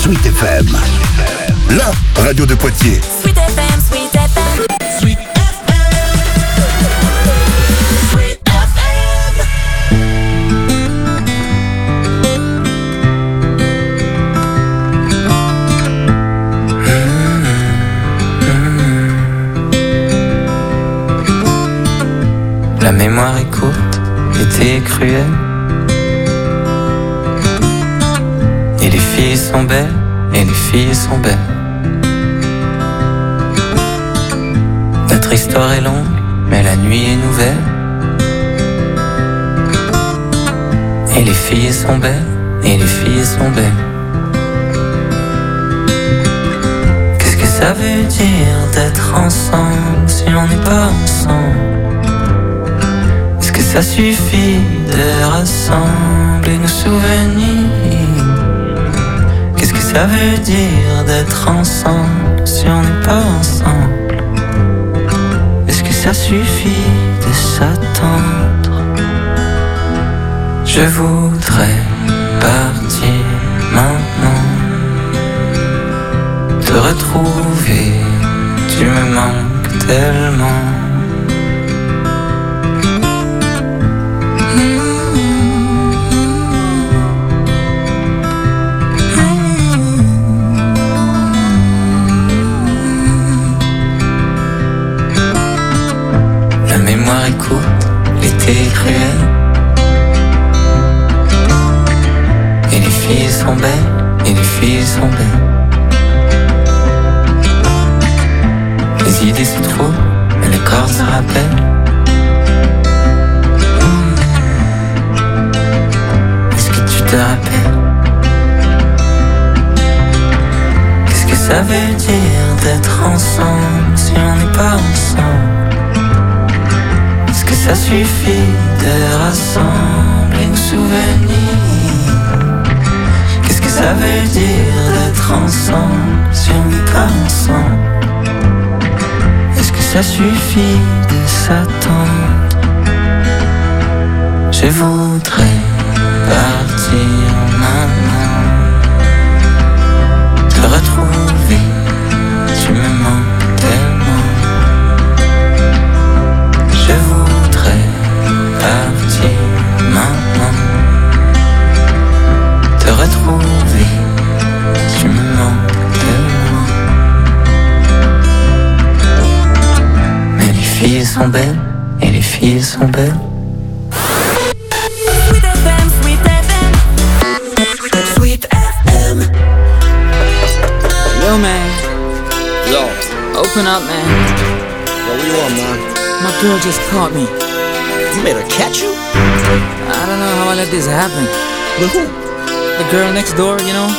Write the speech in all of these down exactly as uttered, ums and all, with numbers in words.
Sweet F M, la radio de Poitiers. Sweet F M, Sweet F M, Sweet F M, Sweet F M. La mémoire est courte, l'été est cruel. Et les filles sont belles, et les filles sont belles. Notre histoire est longue, mais la nuit est nouvelle. Et les filles sont belles, et les filles sont belles. Qu'est-ce que ça veut dire d'être ensemble si on n'est pas ensemble? Est-ce que ça suffit de rassembler nos souvenirs? Qu'est-ce que ça veut dire d'être ensemble si on n'est pas ensemble? Est-ce que ça suffit de s'attendre? Je voudrais partir maintenant, te retrouver, tu me manques tellement. La mémoire est courte, l'été est cruel. Et les filles sont belles, et les filles sont belles. Les idées se trouvent, mais le corps se rappelle. Est-ce que tu te rappelles? Qu'est-ce que ça veut dire d'être ensemble si on n'est pas ensemble? Est-ce que ça suffit de rassembler nos souvenirs? Qu'est-ce que ça veut dire d'être ensemble si on n'est pas ensemble? Est-ce que ça suffit de s'attendre? Je voudrais partir maintenant, te retrouver, tu me manques tellement. Je voudrais partir maintenant, te retrouver, tu me manques tellement. Mais les filles sont belles, et les filles sont belles. Sweet F M, Sweet F M, Sweet F M. Yo, man. Yo. Open up, man. Yo, what you want, man? My girl just caught me. You made her catch you? I don't know how I let this happen. With who? The girl next door, you know?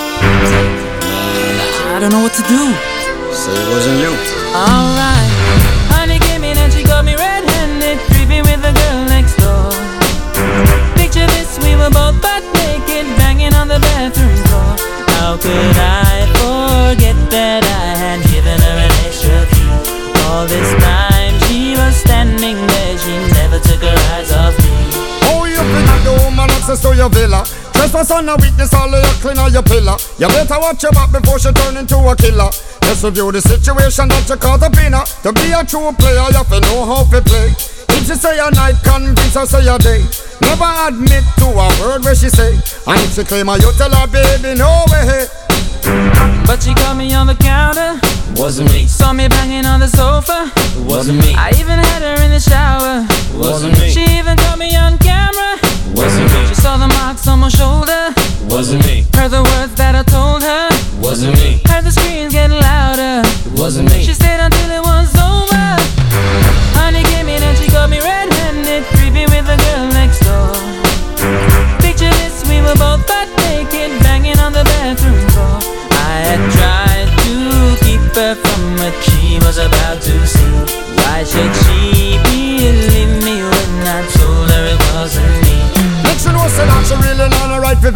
I don't know what to do. Say it wasn't you. Alright. Honey came in and she got me red-handed, creeping with the girl next door. Picture this, we were both butt naked, banging on the bathroom floor. How could I forget that I had given her an extra key? All this time she was standing there, she never took her eyes off me. Oh, you finna the woman access to your villa. Trespass on a witness, all of your clean on your pillar. You better watch your back before she turn into a killer. Let's review the situation that you caught up in her. To be a true player, you have to know how to play. If she say a night, convince her say a day. Never admit to a word where she say. And if she claim her, you tell her, baby, no way. But she caught me on the counter. Wasn't me. Saw me banging on the sofa. Wasn't me. I even had her in the shower. Wasn't me. She even caught me on camera. Wasn't me. She saw the marks on my shoulder. Wasn't me. Heard the words that I told her. Wasn't me. Heard the screams getting louder. Wasn't me. She stayed until it was over. Honey came in and she got me red-handed, creepy with the girl next door. Picture this, we were both butt naked, banging on the bathroom floor. I had tried to keep her from what she was about to see. Why should she believe me when I told her it wasn't me? Make she know say that she really not a right for vex.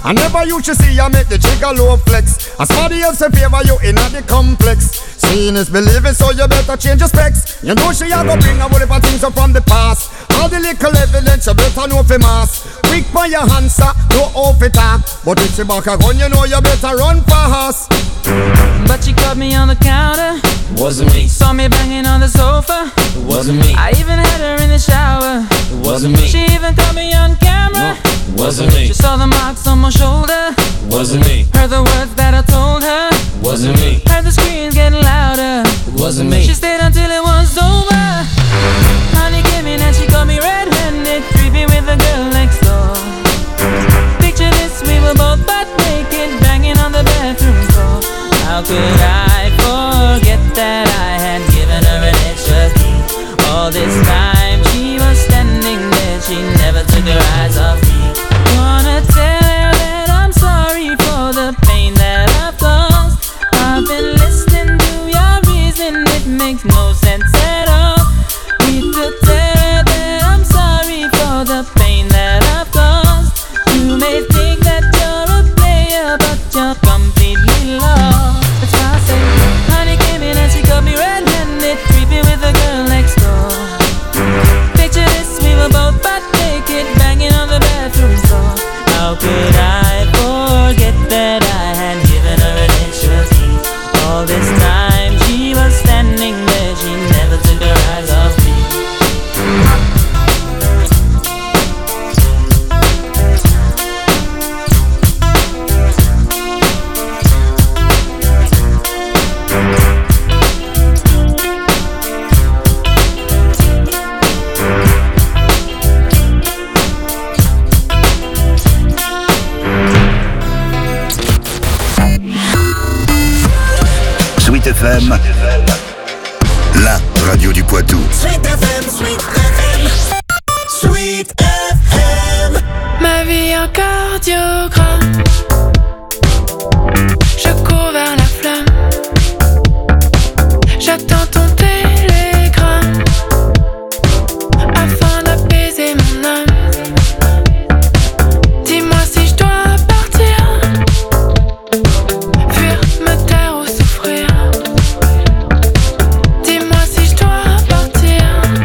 I never used to see you make the jigger low flex. As somebody else in favor you in the complex. Seeing is believing, so you better change your specs. You know she a go bring a whole heap of things up from the past. All the little evidence you better know for mass. Quick by your answer, no off it up. But if she back a gun, you know you better run fast. But she caught me on the counter. Wasn't me. Saw me banging on the sofa. It wasn't me. I even had her in the shower. It wasn't me. She even caught me on camera. It wasn't me. She saw the marks on my shoulder. It wasn't me. Heard the words that I told her. It wasn't me. Heard the screams getting louder. It wasn't me. She stayed until it was over. Honey came in and she caught me red-handed, creepy with the girl next door. Picture this, we were both butt naked, banging on the bathroom floor. How could I forget that I had given her an extra key? All this time she was standing there, she never took her eyes off me. Wanna tell her that I'm sorry for the pain that I've caused. I've been listening to your reason, it makes no sense at all. Need to tell her that I'm sorry for the pain that I've caused. You may think that you're a player, but you're completely lost. That's why I say, honey came in and she got me red-handed, creepy with the girl next door. Picture this, we were both butt naked, banging on the bathroom floor. How could I forget that I had given her an extra key? All this time she was standing there, she never took her eyes off me. Sweet F M, la radio du Poitou. Sweet F M, Sweet F M, Sweet F M. Ma vie en cardiogramme, je cours vers la flamme. J'attends ton télégramme afin d'apaiser mon âme. Dis-moi si je dois partir, fuir, me taire ou souffrir. Dis-moi si je dois partir,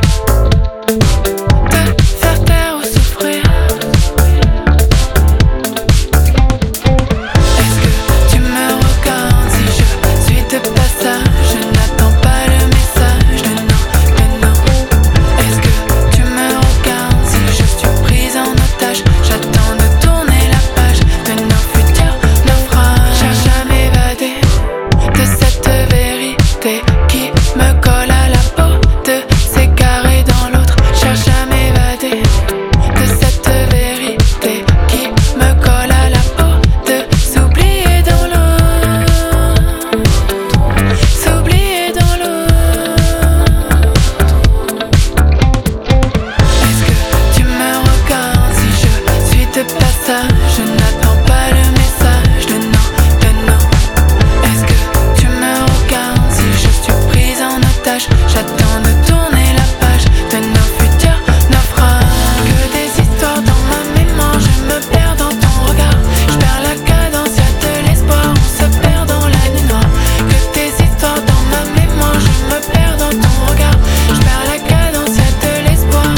te faire taire ou souffrir. Est-ce que tu me regardes si je suis de passage? Je n'attends pas le message de non, de non. Est-ce que tu me regardes si je suis prise en otage? J'attends de tourner la page de nos futurs naufrages. Cherche à m'évader de cette vérité qui me colle à la peau, de s'égarer dans l'autre. Cherche à m'évader de cette vérité qui me colle à la peau, de s'oublier dans l'autre, s'oublier dans l'autre. Est-ce que tu me regardes si je suis de passage? Je n'attends pas le message de non, de non. Est-ce que tu me regardes si je suis prise en otage? J'attends de tourner la page de nos futurs naufrages. Que des histoires dans ma mémoire, je me perds dans ton regard. Je perds la cadence, y'a de l'espoir, on se perd dans la nuit noire. Que des histoires dans ma mémoire, je me perds dans ton regard. Je perds la cadence, y'a de l'espoir.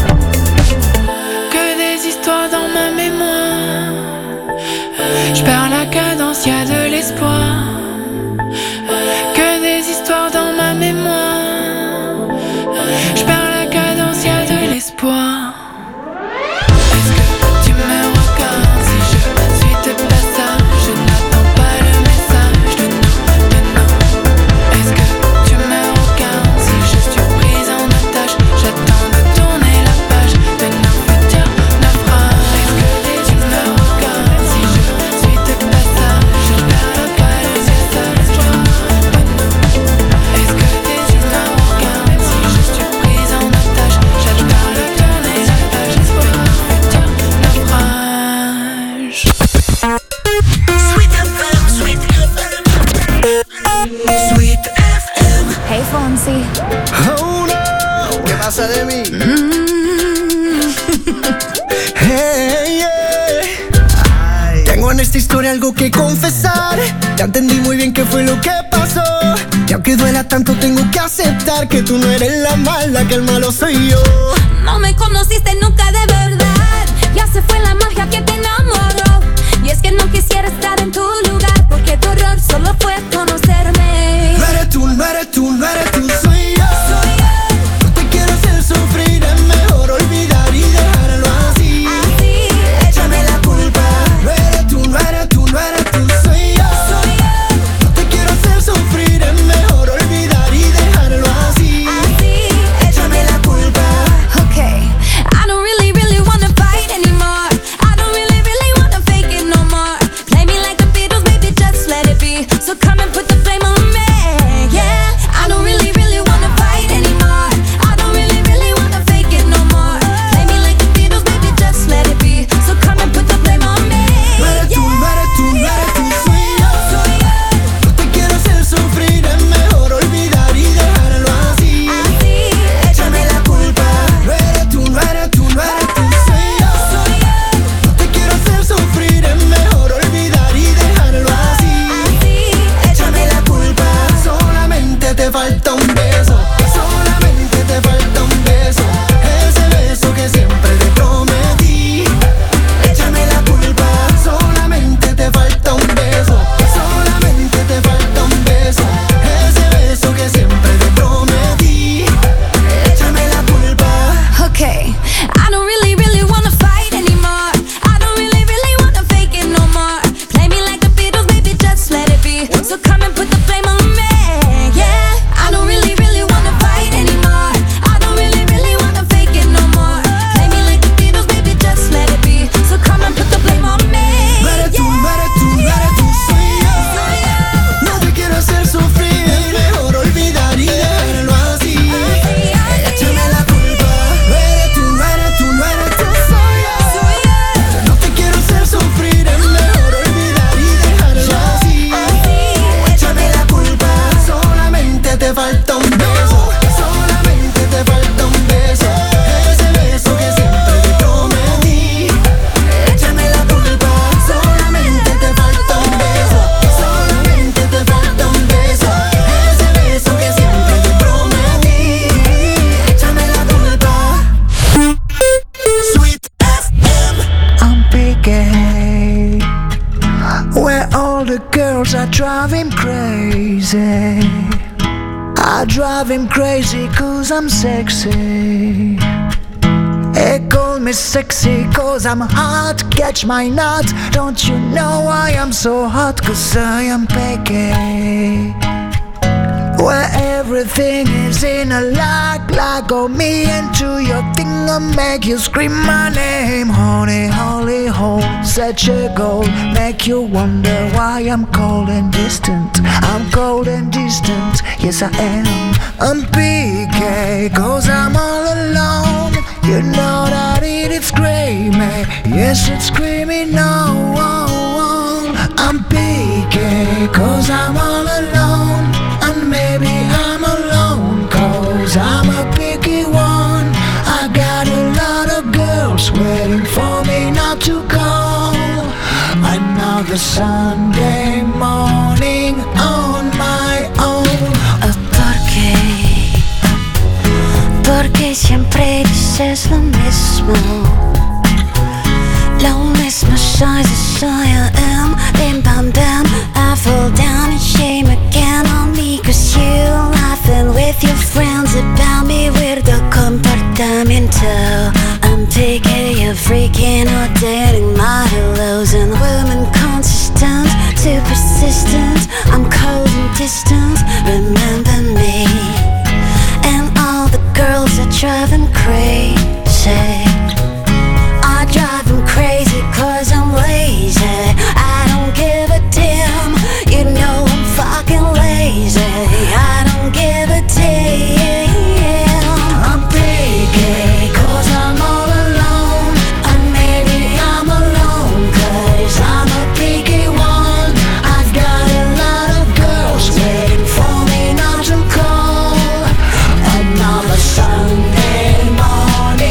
Que des histoires dans ma mémoire, je perds la cadence, y'a de l'espoir. Que des histoires dans ma mémoire, je perds la cadence, y'a de l'espoir. Est-ce que tu me regardes si je suis de passage? Je n'attends pas le message de non, de non. Est-ce que tu me regardes si je suis prise en otage? J'attends de tourner la page de nos futurs naufrages. Est-ce que tu me regardes si je suis de passage? Je n'attends pas le message de non, de non. Est-ce que tu me regardes si je suis prise en otage? J'attends de tourner la page de nos futurs naufrages. Sweet F M, Sweet F M, Sweet F M. Hey Fonsi. Oh no, ¿qué pasa de mí? Hey, yeah. Ay. Tengo Tengo en esta historia algo que confesar. Ya entendí muy bien qué fue lo que pasó. Y aunque duela tanto tengo que aceptar que tú no eres la mala, que el malo soy yo. No me conociste nunca de verdad. Ya se fue la magia que te enamoró. Y es que no quisiera estar en tu lugar, porque tu error solo fue conocerme. No eres tú, no eres tú, no eres tú, soy yo. Soy yo. No te quiero hacer sufrir, es mejor olvidar y dejarlo así. Así, Échame la culpa. No eres tú, no eres tú, no eres tú, soy yo. soy yo. No te quiero hacer sufrir, es mejor olvidar y dejarlo así. Así, Échame la culpa. okay. I don't really, really wanna fight anymore. I don't really, really wanna fake it no more. Play me like the Beatles, baby, just let it be. So come and put the flame on me, yeah. I don't really, really wanna fight anymore. I don't really, really wanna fake it no more. Play me like the Beatles, baby, just let it be. So come and put the flame on me, No eres tú, no eres tú, no eres tú, soy yo. soy yo. No te quiero hacer sufrir, es mejor olvidar y dejarlo así. Así, Échame la culpa. No eres tú, no eres tú, no eres tú, soy yo. soy yo. No te quiero hacer sufrir, es mejor olvidar y dejarlo así. Así, Échame la culpa. Solamente te falta un beso. Solamente te falta un beso. Ese beso que siempre te prometí. Échame la culpa. Solamente te falta un beso. Solamente te falta un beso. Ese beso que siempre te prometí. Échame la culpa. okay. I don't really, really wanna fight anymore. I don't really, really wanna fake it no more. Play me like the Beatles, baby, just let it be. So come and put the flame on me, yeah. I don't really, really wanna fight anymore. I don't really, really wanna fake it no more. Play me like the Beatles, baby, just let it be. So come and put the flame on me, No eres tú, yeah. no eres tú, no eres tú, soy yo. Soy yo. No te quiero hacer sufrir, es mejor olvidar y dejarlo así. Échame la culpa. No eres tú, no eres tú, no eres tú, soy yo. Soy yo. No te quiero hacer sufrir, es mejor olvidar y dejarlo así. Échame la culpa. Solamente te falta un beso. Solamente te falta un beso. Ese beso que siempre te prometí. Échame la culpa. Solamente te falta un beso. Solamente te falta un beso. Ese beso que siempre te prometí. Échame la culpa. Sweet F M. I'm Piqué, where all the girls are driving crazy. I drive him crazy cause I'm sexy. They call me sexy cause I'm hot, catch my nut. Don't you know I am so hot cause I am Piqué, where everything is in a lock, lock on me into your thing and make you scream my name. Honey, holy hole, such a goal, make you wonder why I'm cold and distant. I'm cold and distant, yes I am. I'm P K, cause I'm all alone. You know that it is screaming, yes it's screaming no. I'm P K, cause I'm all alone. And maybe I'm alone cause I'm a picky one. I got a lot of girls waiting for me not to call. Another Sunday morning on my own. Oh, ¿por qué? Porque siempre dices lo mismo. Lo mismo soy, soy I am. Bim bam bam, I fall down and shame again on me. Cause you laughing with your friends about me. Weirdo comportamiento. I'm taking you freaking out, dating my hellos. And women consistent, too persistent. I'm cold and distant, remember me. And all the girls that drive them crazy. I drive them crazy cause I'm lazy. I don't give a damn. You know I'm fucking lazy. I don't give a damn. I'm picky cause I'm all alone. And maybe I'm alone cause I'm a picky one. I've got a lot of girls waiting for me not to call. Another Sunday morning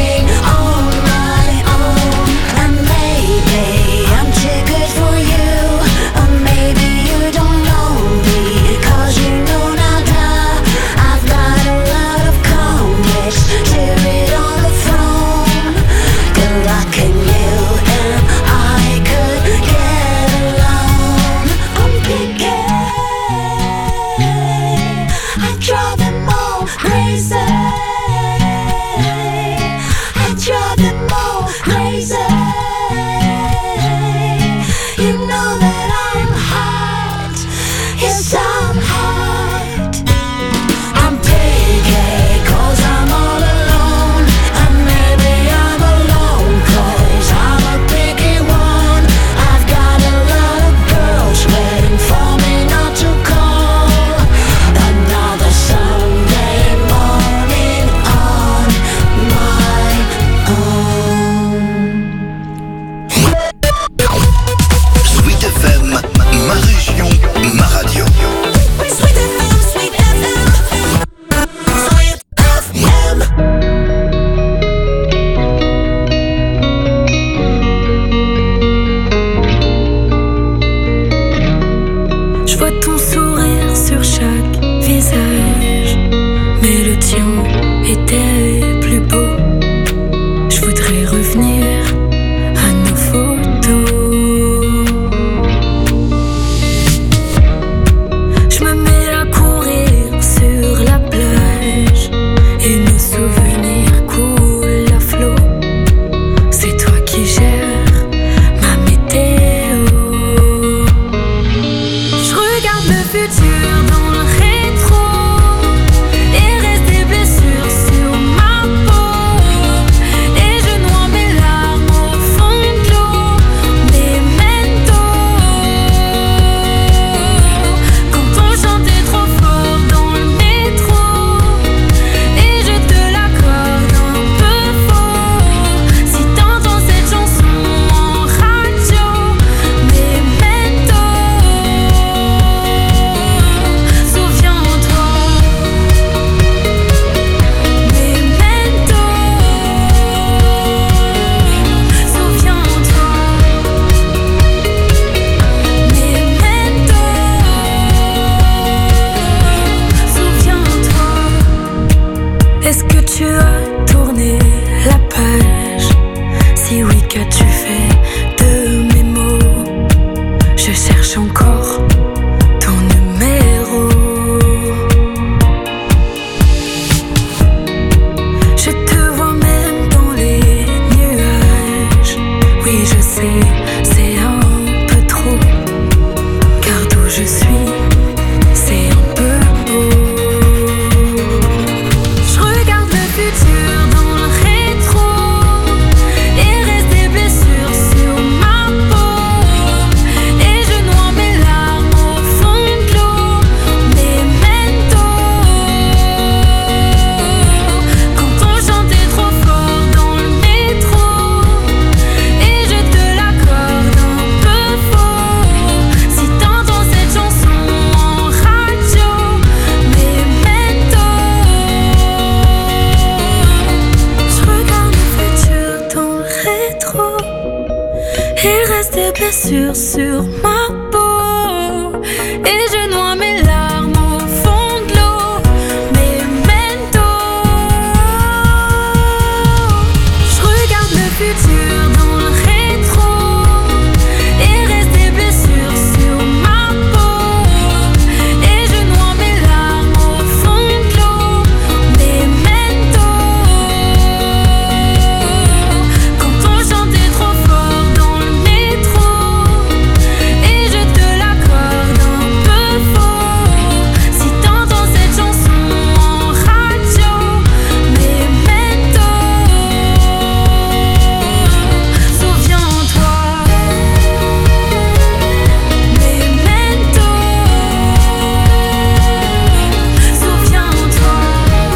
blessures sur ma peau et je noie mes larmes au fond de l'eau. Memento, je regarde le futur dans le rétro et reste des blessures sur ma peau et je noie mes larmes au fond de l'eau. Memento, quand on chantait trop fort dans le métro et je te l'accorde un peu faux. Si t'entends cette chanson en radio, Memento, souviens-toi. Memento, souviens-toi.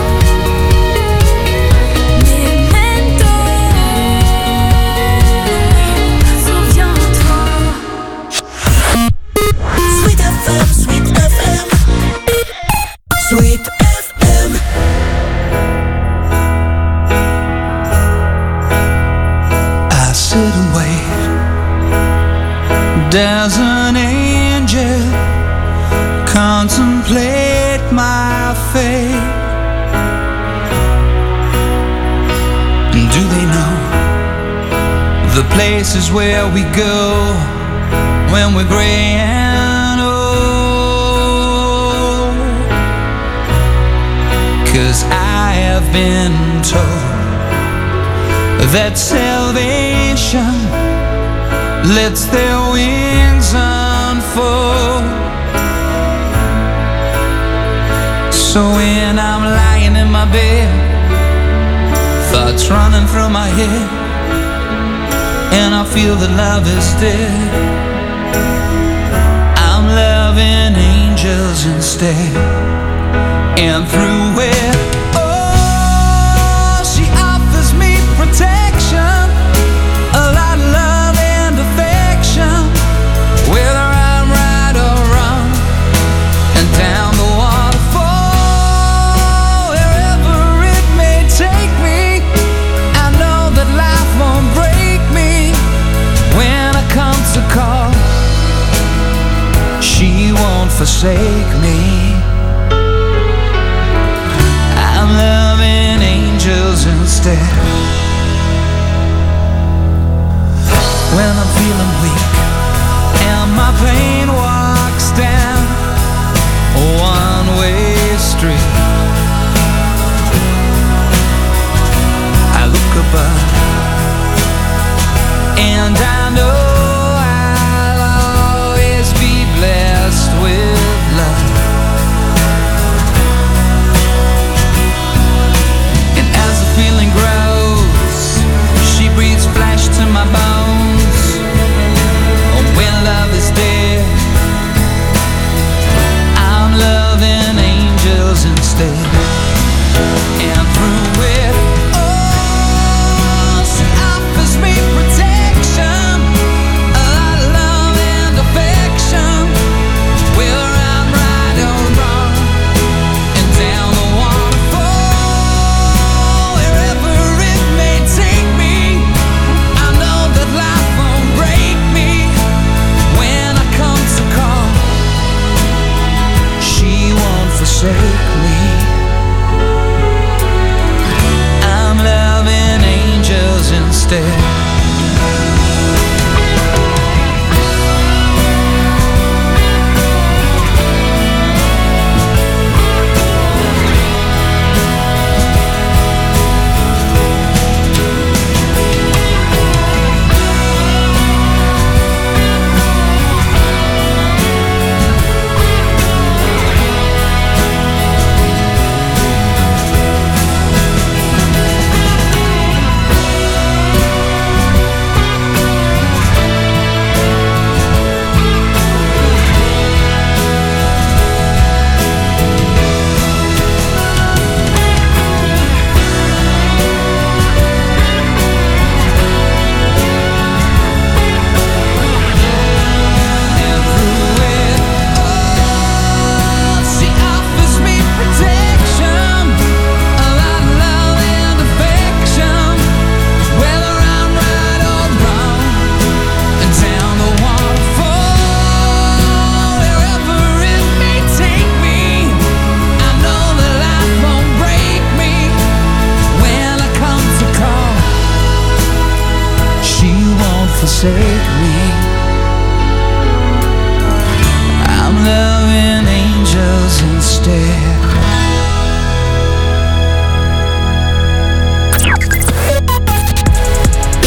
Memento, souviens-toi. Sweet F M, Sweet F M, Sweet F M. I sit and wait. Does an angel contemplate my fate? And do they know the places where we go when we're gray and old? 'Cause I have been told that salvation lets their wings unfold. So when I'm lying in my bed, thoughts running through my head, and I feel that love is dead, I'm loving angels instead. And through it, oh, she offers me protection, a lot of love and affection, whether I'm right or wrong. And down the waterfall, wherever it may take me, I know that life won't break me. When I come to call, she won't forsake me. I'm loving angels instead. When I'm feeling weak and my pain walks down a one-way street, I look above and I know I'll always be blessed with love. Feeling grows, she breathes flesh to my bones,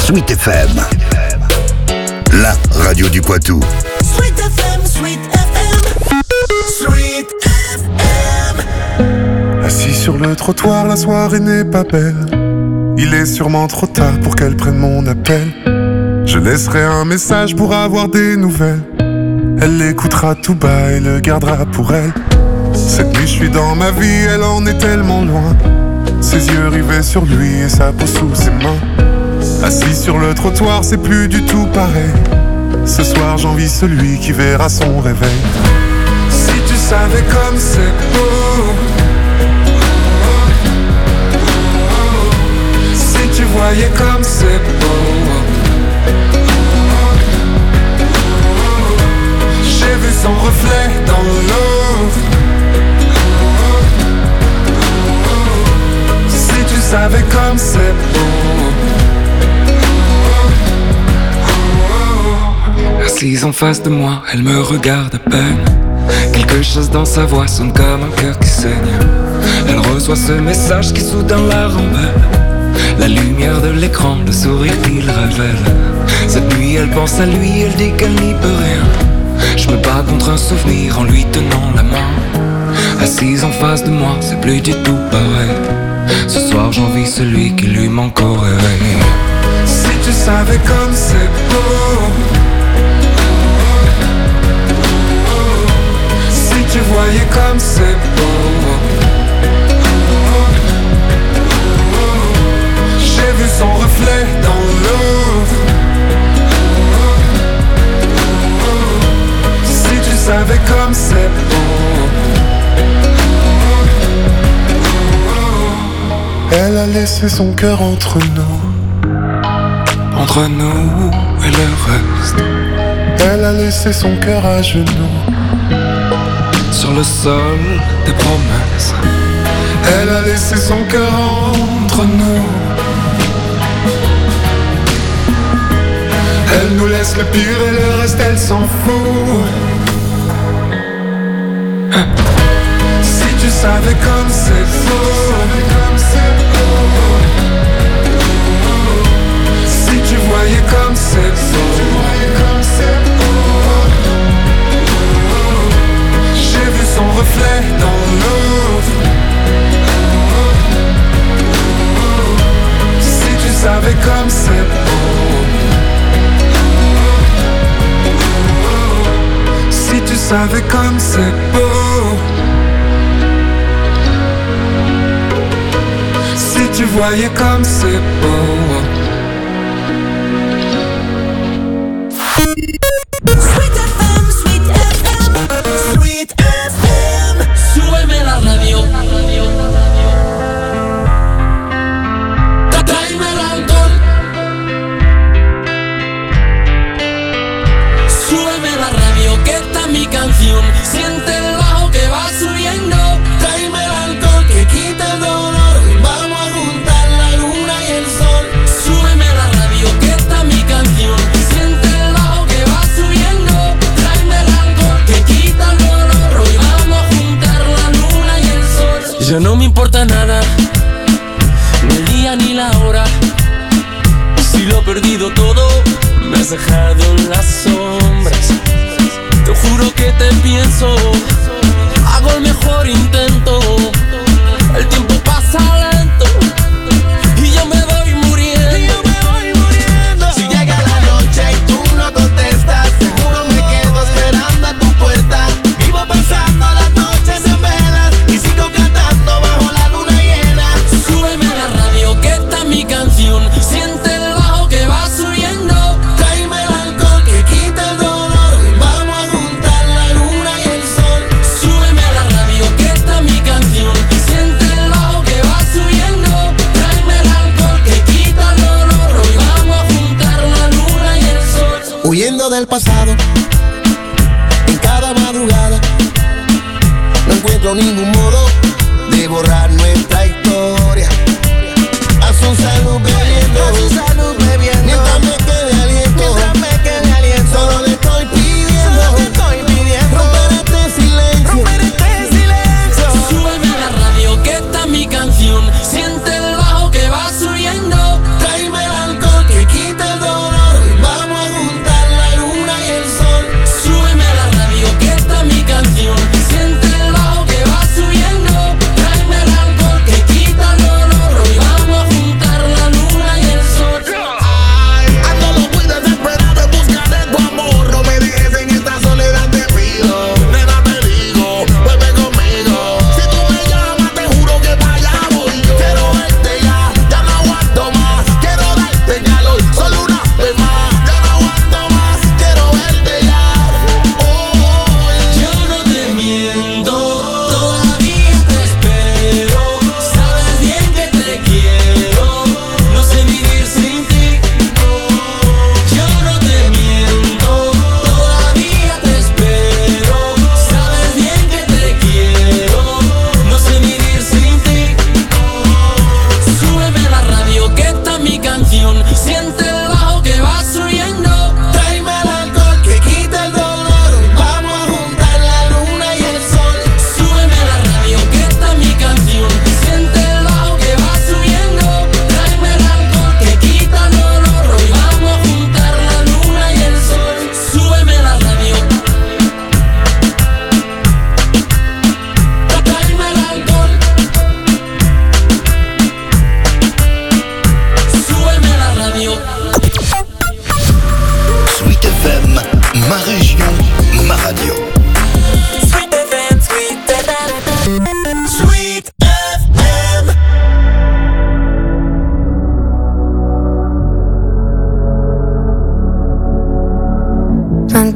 Sweet F M, la radio du Poitou. Sweet F M, Sweet F M, Sweet F M. Assis sur le trottoir, la soirée n'est pas belle. Il est sûrement trop tard pour qu'elle prenne mon appel. Je laisserai un message pour avoir des nouvelles. Elle l'écoutera tout bas et le gardera pour elle. Cette nuit je suis dans ma vie, elle en est tellement loin. Ses yeux rivés sur lui et sa peau sous ses mains. Assis sur le trottoir, c'est plus du tout pareil. Ce soir j'envie celui qui verra son réveil. Si tu savais comme c'est beau, si tu voyais comme c'est beau. J'ai vu son reflet dans l'eau. Si tu savais comme c'est beau. Assise en face de moi, elle me regarde à peine. Quelque chose dans sa voix sonne comme un cœur qui saigne. Elle reçoit ce message qui soudain la rembelle. La lumière de l'écran, le sourire qu'il révèle. Cette nuit elle pense à lui, elle dit qu'elle n'y peut rien. Je me bats contre un souvenir en lui tenant la main. Assise en face de moi, c'est plus du tout pareil. Ce soir j'envie celui qui lui manque au réveil. Si tu savais comme c'est beau, si tu voyais comme c'est beau. J'ai vu son reflet dans l'eau. Si tu savais comme c'est beau. Elle a laissé son cœur entre nous, entre nous et le reste. Elle a laissé son cœur à genoux, sur le sol des promesses. Elle a laissé son cœur entre nous. Elle nous laisse le pire et le reste elle s'en fout. Si tu savais comme c'est beau, si tu voyais comme c'est beau. J'ai vu son reflet dans l'eau. Si tu savais comme c'est beau. Si tu savais comme c'est beau. Si tu voyais comme c'est beau. Sweet F M, Sweet F M, Sweet F M. Súbeme la radio. Tráeme el alcohol. Súbeme la radio, que esta es mi canción. Siente el bajo que va subiendo. Tráeme el alcohol que quita el dolor. Vamos a juntar la luna y el sol. Súbeme la radio, que esta es mi canción. Siente el bajo que va subiendo. Tráeme el alcohol que quita el dolor. Hoy vamos a juntar la luna y el sol. Ya no me importa nada, ni el día ni la hora. Si lo he perdido todo, me has dejado en las sombras. Te juro que te pienso, hago el mejor intento. El tiempo pasa lento y yo me voy muriendo. Y yo me voy muriendo. Si llega la noche y tú no contestas, seguro me quedo esperando a tu puerta. Vivo pasando las noches en velas y sigo cantando bajo la luna llena. Súbeme la radio, que esta es mi canción. Siente el bajo que va subiendo. Tráeme el alcohol que quita el dolor. Vamos a juntar la luna y el sol. Súbeme la radio, que esta es mi canción. Siente el bajo que va subiendo. Tráeme el alcohol que quita el dolor. Hoy vamos a juntar la luna y el sol. Huyendo del pasado, en cada madrugada, no encuentro ningún modo de borrar nuestra historia. A su salud bebiendo, a su salud bebiendo, mientras me quede aliento, mientras me quede aliento. Solo le estoy pidiendo, solo le estoy pidiendo romper este silencio, romper este silencio. Súbeme la radio, que esta es mi canción. Siente el bajo que va subiendo. Tráeme el alcohol que quita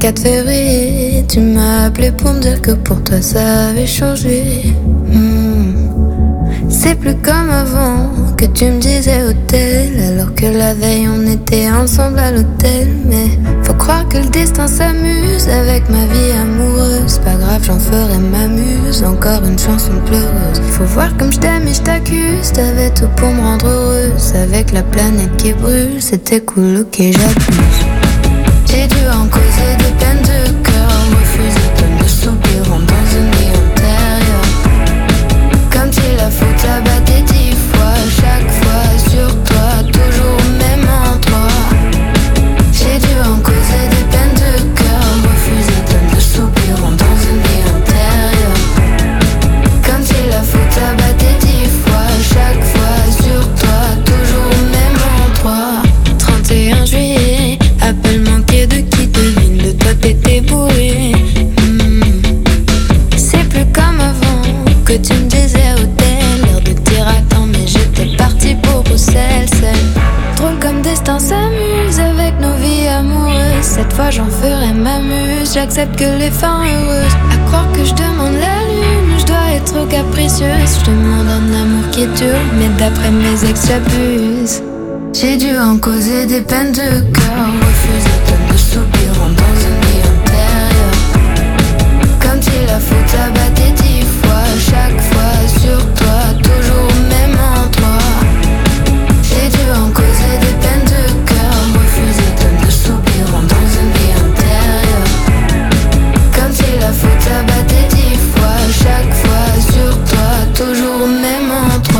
vingt-quatre février, tu m'as appelé pour me dire que pour toi ça avait changé. hmm. C'est plus comme avant que tu me disais hôtel, alors que la veille on était ensemble à l'hôtel. Mais faut croire que le destin s'amuse avec ma vie amoureuse. Pas grave, j'en ferai ma muse, encore une chanson pleureuse. Faut voir comme je t'aime et je t'accuse, t'avais tout pour me rendre heureuse. Avec la planète qui brûle, c'était cool, ok j'abuse. J'ai dû en causer des peines de cœur, refuser plein de soupirs dans une vie antérieure. Comme si la faute abattait dix fois, chaque fois sur toi, toujours au même endroit. J'ai dû en causer des peines de cœur, refuser plein de soupirs dans une vie antérieure. Comme si la faute abattait dix fois, chaque fois sur toi, toujours au même endroit. trente et un juillet, appel manqué de qui devine, de toi t'étais bourré. hmm. C'est plus comme avant que tu me disais hôtel, l'air de dire attends mais j'étais partie pour Bruxelles. C'est drôle comme destin s'amuse avec nos vies amoureuses. Cette fois j'en ferai ma muse, j'accepte que les fins heureuses. À croire que je demande la lune, je dois être capricieuse. Je demande un amour qui est dur, mais d'après mes ex j'abuse. J'ai dû en causer des peines de cœur, refuser plein de soupirs dans une vie antérieure. Comme si la faute abattait dix fois, chaque fois sur toi, toujours au même endroit. J'ai dû en causer des peines de cœur, refuser plein de soupirs dans une vie antérieure. Comme si la faute abattait dix fois, chaque fois sur toi, toujours au même endroit.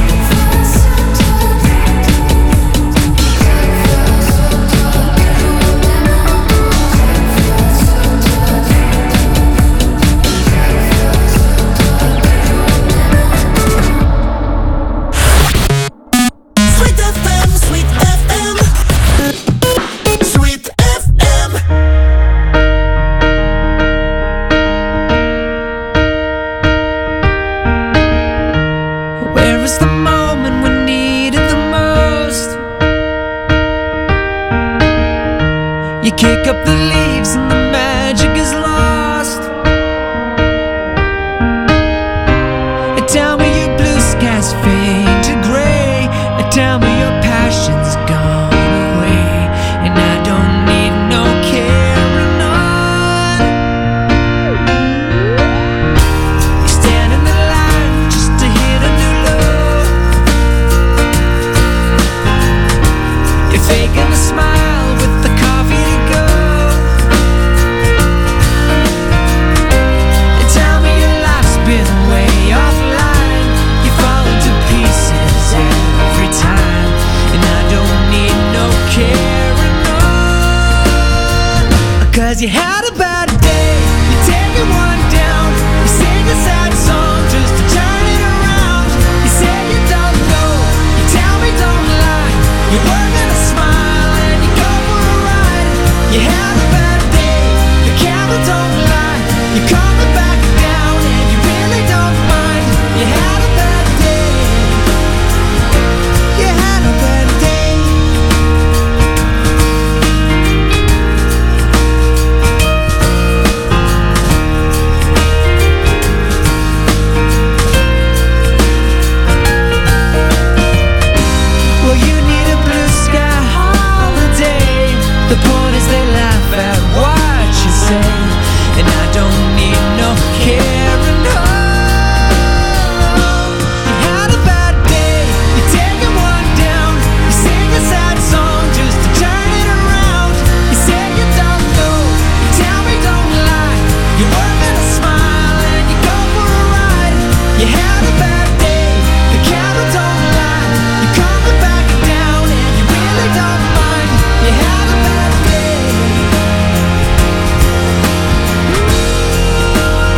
Kick up the leaves and the magic is lost. Tell me your blue skies fade to gray. Tell me your passion's gone away, and I don't need no carrying on. You stand in the line just to hit a new low. You're faking a smile with the coffee to go. Tell me your life's been way offline. You fall to pieces every time, and I don't need no carrying on. Cause you had a bad day, you take it one down. You sing a sad song just to turn it around. You say you don't know, you tell me don't lie. You work at a smile and you go for a ride. You had a bad day, the camera don't lie. You call me back down and you really don't mind. You had a bad day, you had a bad day. Well, you need a blue sky holiday. The point is they laugh at what you say, and I don't need no carrying on. You had a bad day, you take it one down. You sing a sad song just to turn it around. You say you don't know, you tell me don't lie. You work at a smile and you go for a ride. You had a bad day, the camera don't lie. You call me back down and you really don't mind. You had a bad day.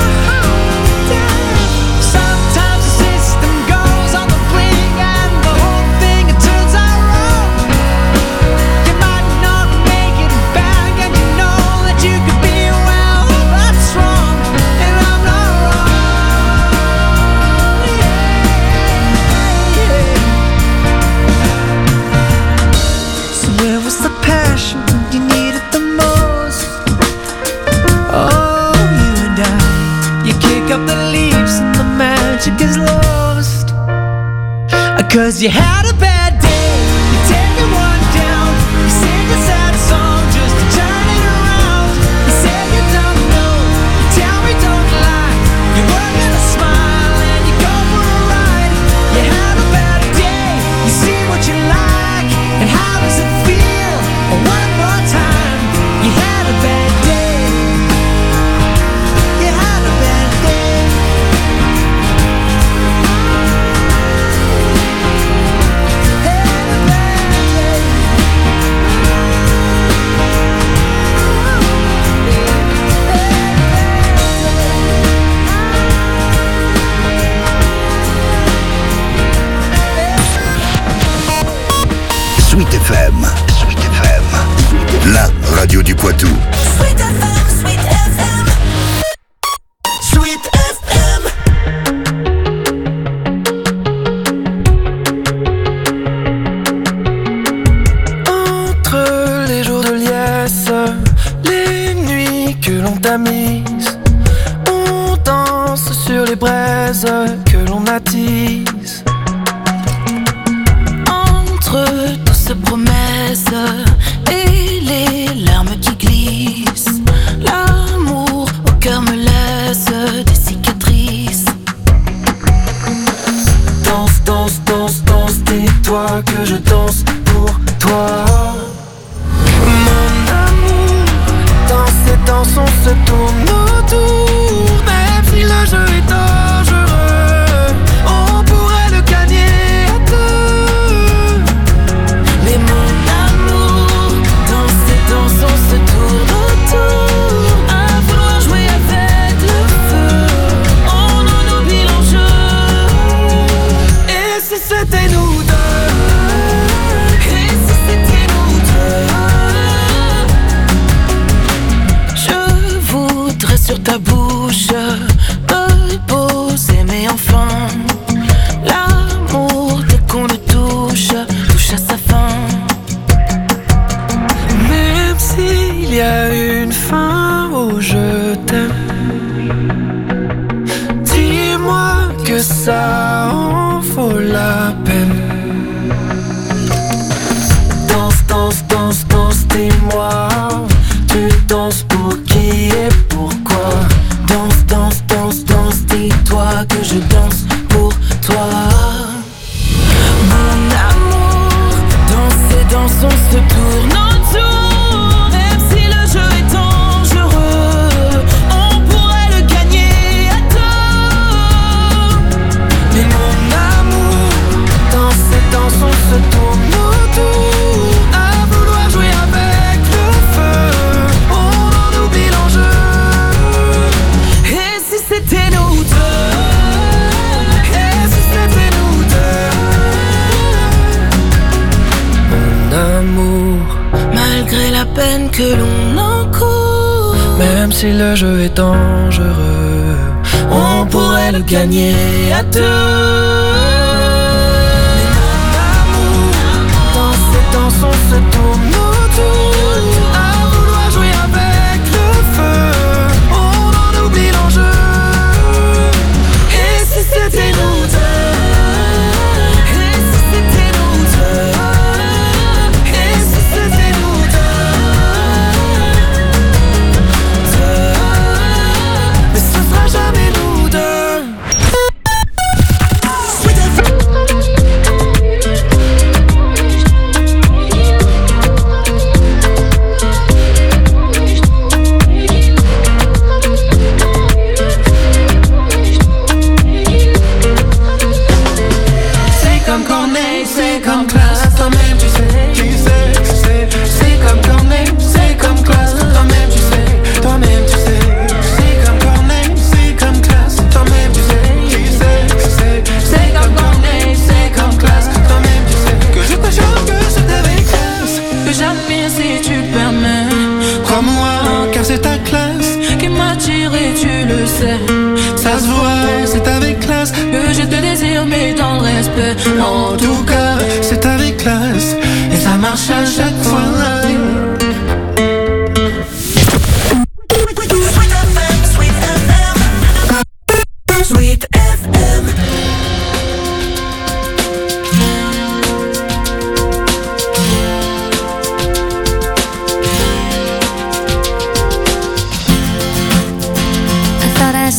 Cause you had a bad day, you take it one down, you sing a sad song just to turn it around. You say you don't know, you tell me don't lie, you work at a smile and you go for a ride. You had a bad day, you see what you like, and how does it feel? One more time, you had a bad day, you had a bad day. Sweet F M, Sweet F M, la radio du Poitou. Sweet F M, Sweet F M. Sweet F M. Entre les jours de liesse, les nuits que l'on tamise, on danse sur les braises que l'on attise. Entre toutes ces promesses et les larmes qui glissent, l'amour au cœur me laisse des cicatrices. Danse, danse, danse, danse, dis-toi que je danse pour toi. Mon amour, dans ces danses on se tourne autour. Même si le jeu est dangereux, on pourrait le gagner à deux. Mais mon amour, dans ces danses on se tourne autour. À vouloir jouer avec le feu, on en oublie l'enjeu. Et si c'était nous deux? Et si c'était nous deux? Je voudrais sur ta bouche me poser, mais enfin l'amour dès qu'on le touche touche à sa fin. Même s'il y a une fin au je t'aime, dis-moi que ça en vaut la peine. Danse, danse, danse, danse, dis-moi, tu danses pour qui et pourquoi? Danse, danse, danse, danse, dis-toi que je danse pour toi. Mon amour, dans ces danses on se tourne autour. Même si le jeu est dangereux, on pourrait le gagner à deux. Mais mon amour, dans ces danses on se tourne autour. À vouloir jouer avec le feu, on en oublie l'enjeu. Et si c'était nous deux? Et si c'était nous deux? Mon amour, malgré la peine que l'on encourt, même si le jeu est dangereux, on pourrait le gagner à deux. Mais mon amour, dans ces danses on se tourne autour. À vouloir jouer avec le feu, on en oublie l'enjeu. Et si c'était nous deux? Et si c'était nous deux? Et si c'était nous deux? Deux. Mais ce sera jamais nous deux. Sweet F M. C'est comme Corneille, c'est comme classe, toi-même tu sais, tu sais, tu sais. C'est comme Corneille, c'est comme classe, toi-même tu sais, toi-même tu sais. C'est comme Corneille, c'est comme classe, toi-même tu sais, tu sais, tu sais. C'est comme Corneille, c'est comme classe, toi-même tu sais. Que je te jure que c'est avec classe, que j'admire si tu permets. Crois-moi, car c'est ta classe qui m'attire et tu le sais. Ça se voit, c'est avec classe que je te désire, mais dans le respect. En tout cas, c'est avec classe et ça marche à chaque fois. Sweet F M, Sweet F M. Sweet F M.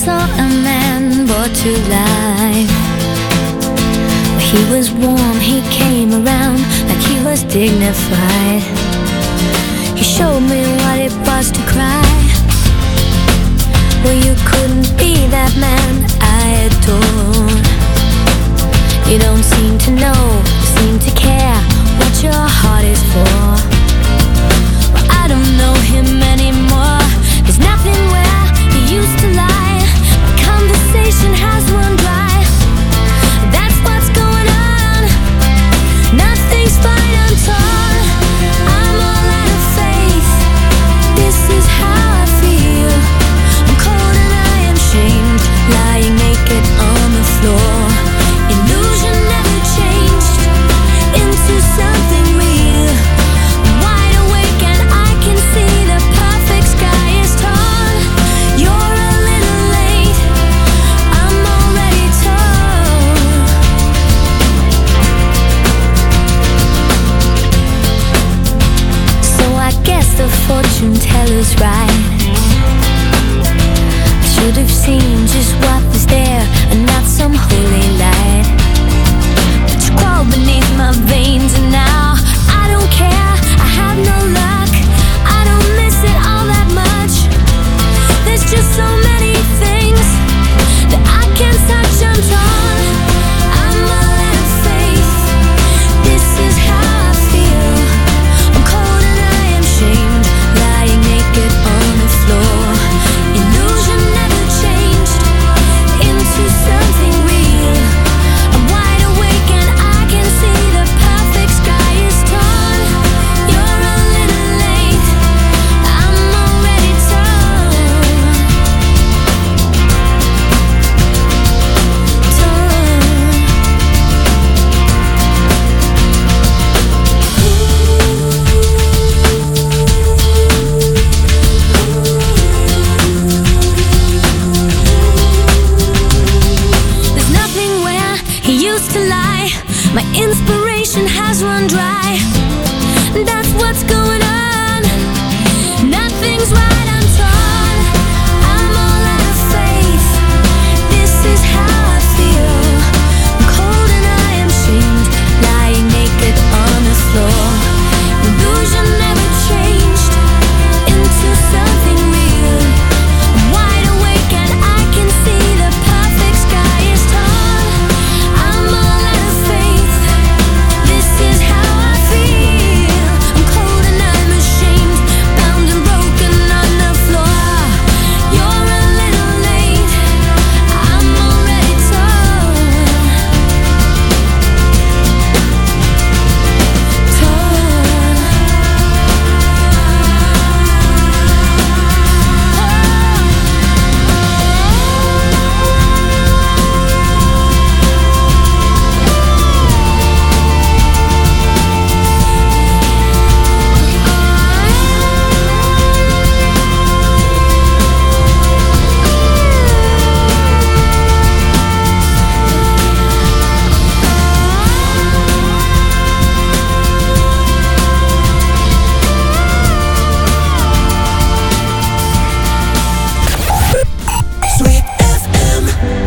saw a man brought to life. He was warm, he came around like he was dignified. He showed me what it was to cry. Well, you couldn't be that man I adore. You don't seem to know, seem to care what your heart is for. Well, I don't know him anymore. There's nothing where he used to lie. My conversation has run dry. That's what's going on. Nothing's fine, I'm torn. I'm all out of faith. This is how I feel. I'm cold and I am shamed, lying naked on the floor. Illusion never changed into something real. I'm wide awake and I can see the perfect sky is torn. You're a little late, I'm already torn. So I guess the fortune teller's right. I should have seen just what was there and not some holy light. But you crawl beneath my veins and now I don't care, I have no luck. I don't miss it all that much. There's just so many things that I can't touch, I'm torn. I'm all out of faith. This is how I feel. I'm cold and I am shamed, lying naked on the floor. Illusion never changed into something real. I'm wide awake and I can see the perfect sky is torn. You're a little late, I'm already torn. There's nothing where he used to lie. My inspiration has run dry. That's what's going on. Nothing's right, I'm torn. I'm all out of faith. This is how I feel. I'm cold and I am shamed, lying naked on the floor. Illusion never changed into something real. I'm wide awake and I can see the perfect sky is torn. I'm all out of faith. This is how I feel. I'm cold and I'm ashamed, bound and broken on the floor. You're a little late, I'm already torn. Sweet F M.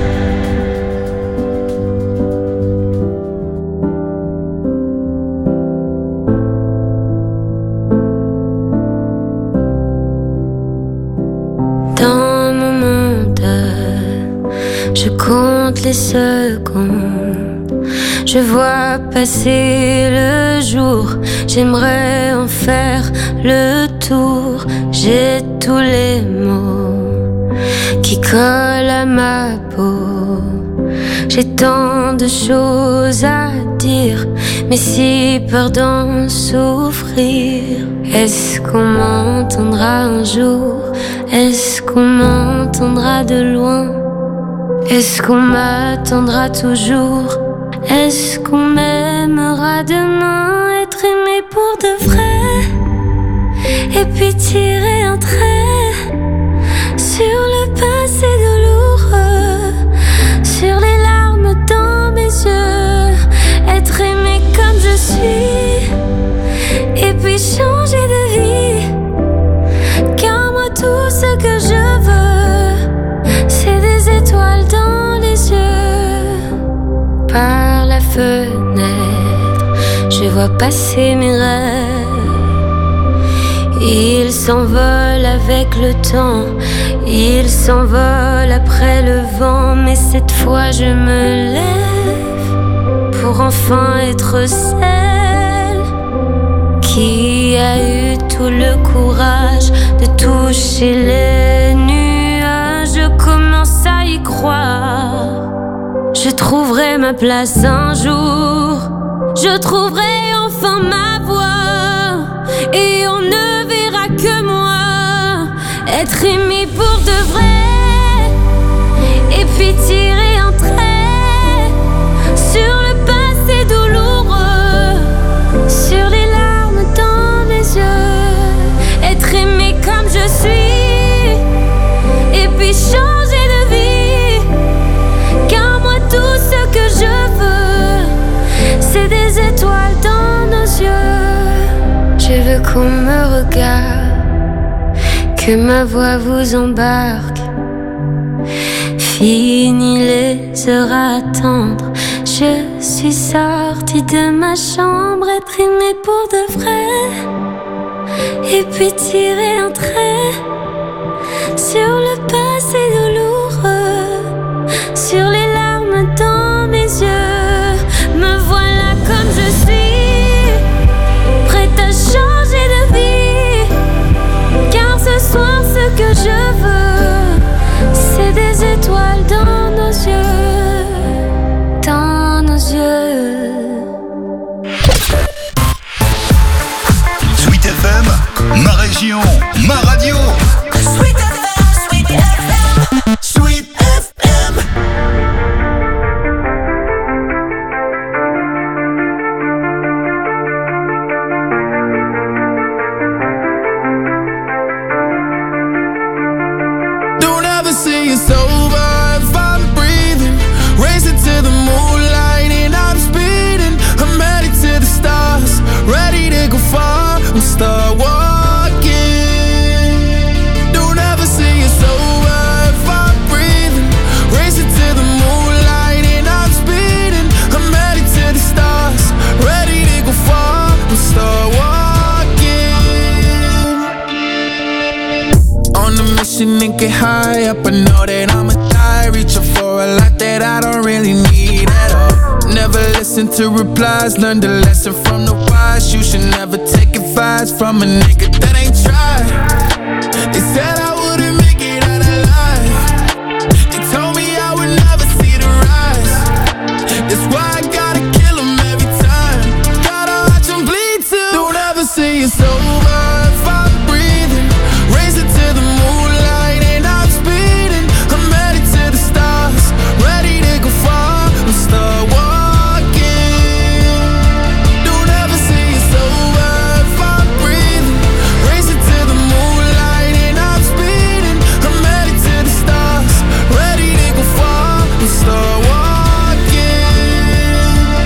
Dans mon monde, je compte les secondes. Je vois passer le jour. J'aimerais en faire le tour. J'ai tous les mots qui collent à ma peau. J'ai tant de choses à dire, mais si peur d'en souffrir. Est-ce qu'on m'entendra un jour? Est-ce qu'on m'entendra de loin? Est-ce qu'on m'attendra toujours? Est-ce qu'on m'aimera demain? Être aimé pour de vrai, et puis tirer un trait sur le passé douloureux, sur les larmes dans mes yeux. Être aimé comme je suis, et puis changer de vie. Car moi tout ce que je veux, c'est des fenêtre, je vois passer mes rêves. Ils s'envolent avec le temps, ils s'envolent après le vent. Mais cette fois je me lève pour enfin être celle qui a eu tout le courage de toucher les nuages. Je commence à y croire. Je trouverai ma place un jour. Je trouverai enfin ma voix. Et on ne verra que moi être aimé pour de vrai. Et puis tirer un trait sur le passé douloureux, sur les larmes dans mes yeux. Être aimé comme je suis. Et puis changer de vie. Car moi tout ce que je veux, c'est des étoiles dans nos yeux. Je veux qu'on me regarde, que ma voix vous embarque. Fini les heures à attendre, je suis sortie de ma chambre. Être aimée pour de vrai. Et puis tirer un trait sur le passé douloureux, sur les larmes dans mes yeux. Me voilà comme je suis, prête à changer de vie. Car ce soir ce que je veux, c'est des étoiles dans nos yeux, dans nos yeux. Sweet F M, ma région, ma radio. Sweet F M, Sweet F M, Sweet F M. Don't ever say it's over if I'm breathing. Racing to the moonlight and I'm speeding. I'm headed to the stars, ready to go far. I'm start walking. Don't ever say it's over if I'm breathing. Racing to the moonlight and I'm speeding. I'm headed to the stars, ready to go far. I'm start walking. On a mission and get high up. I know that I'ma die, reaching for a lot that I don't really need at all. Never listen to replies, learn the lesson from the wise. You should never take advice from a nigga that ain't tried. They said I wouldn't make it out alive. They told me I would never see the rise. That's why I gotta kill 'em every time. Gotta watch 'em bleed too. Don't ever say it's over if I'm breathing. Racing to the moonlight and I'm speeding. I'm headed to the stars, ready to go far. I'm start walking. Don't ever say it's over if I'm breathing. Racing to the moonlight and I'm speeding. I'm headed to the stars, ready to go far. I'm start walking.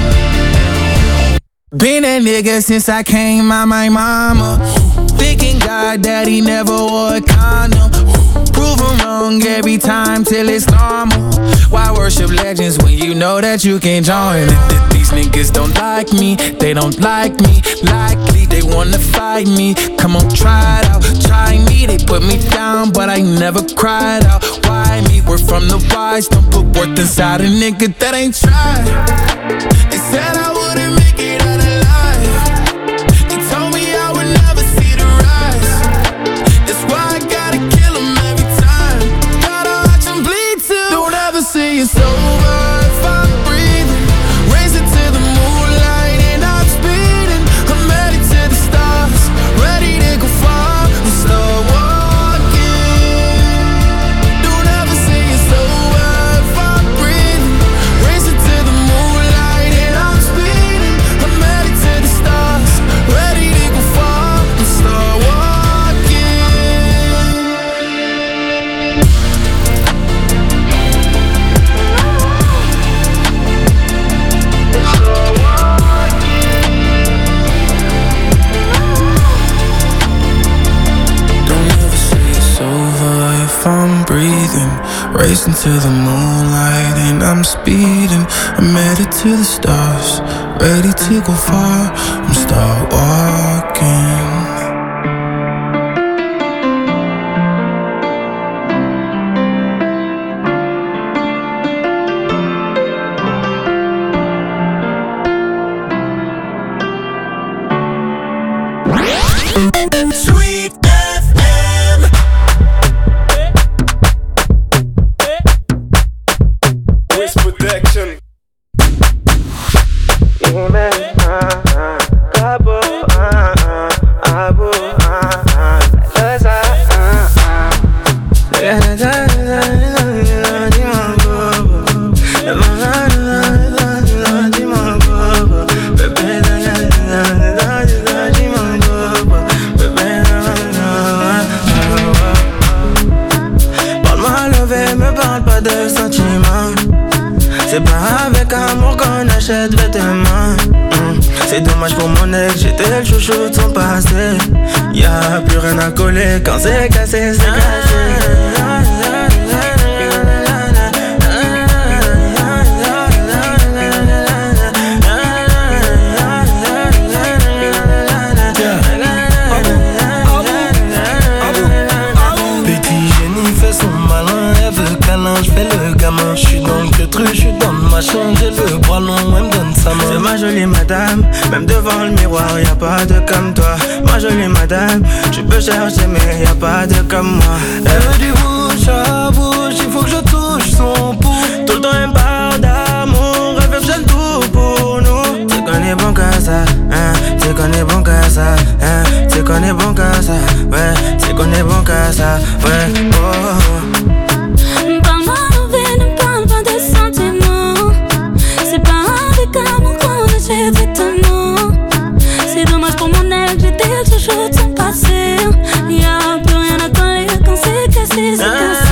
Been that nigga since I came out my mama. Thinking God that he never wore a condom. Prove him wrong every time till it's normal. Why worship legends when you know that you can't join? These niggas don't like me, they don't like me. Likely they wanna fight me. Come on, try it out, try me. They put me down, but I never cried out. Why me? We're from the wise. Don't put worth inside a nigga that ain't tried. They said I wouldn't make it out alive. They told me I would never see the rise. That's why I gotta kill 'em every time. Gotta watch 'em bleed too. Don't ever say it's over if I'm breathing. Racing to the moonlight and I'm speeding. I'm headed to the stars, ready to go far. I'm start walking. Don't ever say it's over if I'm breathing. Racing to the moonlight and I'm speeding. breathing, racing to the moonlight, and I'm speeding. I'm headed to the stars, ready to go far. I'm start walking. Sweet F M. Wiz Protection. C'est pas avec amour qu'on achète vêtements. mmh. C'est dommage pour mon ex, j'étais le chouchou de son passé. Y'a plus rien à coller quand c'est cassé, c'est cassé. J'fais le gamin, j'suis dans le queutru, j'suis dans le machin, j'ai le bras long, elle me donne sa main. C'est ma jolie madame, même devant le miroir, y'a pas de comme toi. Ma jolie madame, tu peux chercher mais y'a pas de comme moi. Elle veut du bouche à bouche, il faut que je touche son pouls. Tout le temps elle me parle d'amour, elle veut que j'aime tout pour nous. Tu connais bon qu'à ça, hein, tu connais bon qu'à ça, hein, tu connais bon qu'à ça, ouais, tu connais bon qu'à ça, ouais, oh. C'est dommage pour mon ex, j'étais le chouchou de son passé. Y'a plus rien à coller quand c'est cassé, c'est cassé.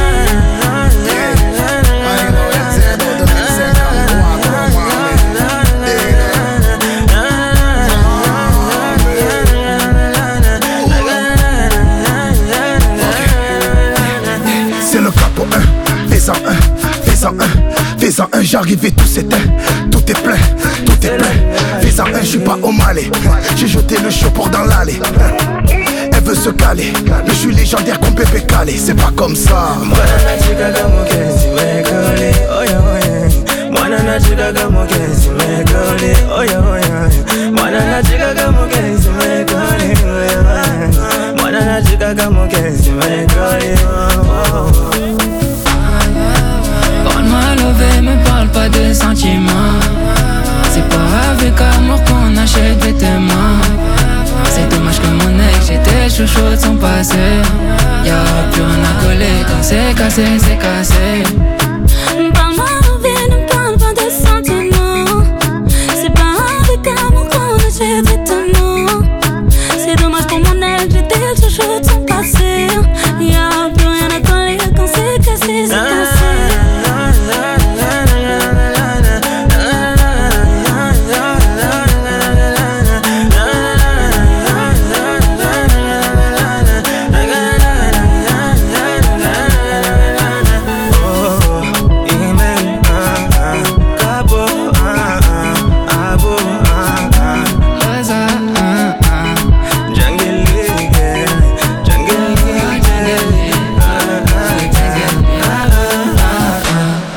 C'est le capo un, fais-en un, fais-en un, fais-en un, j'arrive et tout s'éteint. Tout est plein, tout est plein. Fais-en un, j'suis pas au Malais. J'ai jeté le chapeau dans l'allée. Elle veut se caler, mais j'suis légendaire comme Pépé Calé. C'est pas comme ça. Quand ma love me parle pas de sentiments. C'est pas avec amour qu'on achète vêtements. C'est dommage que mon ex, j'étais le chouchou de son passé. Y'a plus rien à coller quand c'est cassé, c'est cassé.